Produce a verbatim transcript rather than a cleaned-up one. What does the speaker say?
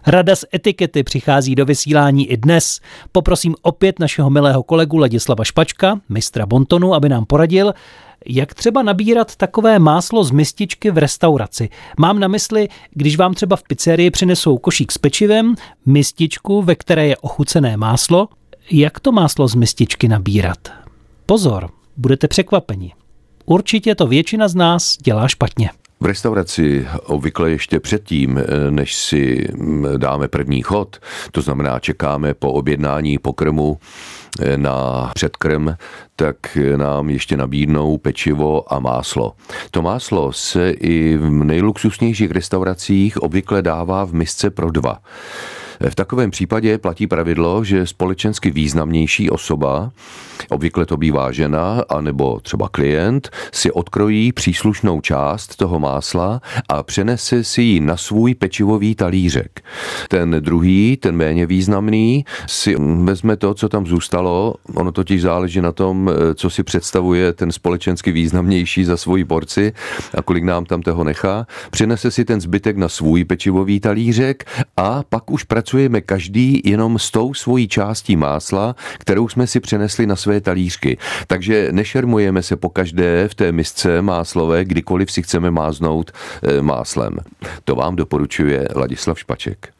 Rada z etikety přichází do vysílání i dnes. Poprosím opět našeho milého kolegu Ladislava Špačka, mistra bontonu, aby nám poradil, jak třeba nabírat takové máslo z mističky v restauraci. Mám na mysli, když vám třeba v pizzerii přinesou košík s pečivem, mističku, ve které je ochucené máslo, jak to máslo z mističky nabírat? Pozor, budete překvapeni. Určitě to většina z nás dělá špatně. V restauraci obvykle ještě předtím, než si dáme první chod, to znamená čekáme po objednání pokrmu na předkrm, tak nám ještě nabídnou pečivo a máslo. To máslo se i v nejluxusnějších restauracích obvykle dává v misce pro dva. V takovém případě platí pravidlo, že společensky významnější osoba, obvykle to bývá žena, anebo třeba klient, si odkrojí příslušnou část toho másla a přenese si ji na svůj pečivový talířek. Ten druhý, ten méně významný, si vezme to, co tam zůstalo, ono totiž záleží na tom, co si představuje ten společensky významnější za svoji porci a kolik nám tam toho nechá, přenese si ten zbytek na svůj pečivový talířek a pak už pracujeme každý jenom s tou svojí částí másla, kterou jsme si přenesli na své talířky. Takže nešermujeme se pokaždé v té misce máslové, kdykoliv si chceme máznout máslem. To vám doporučuje Ladislav Špaček.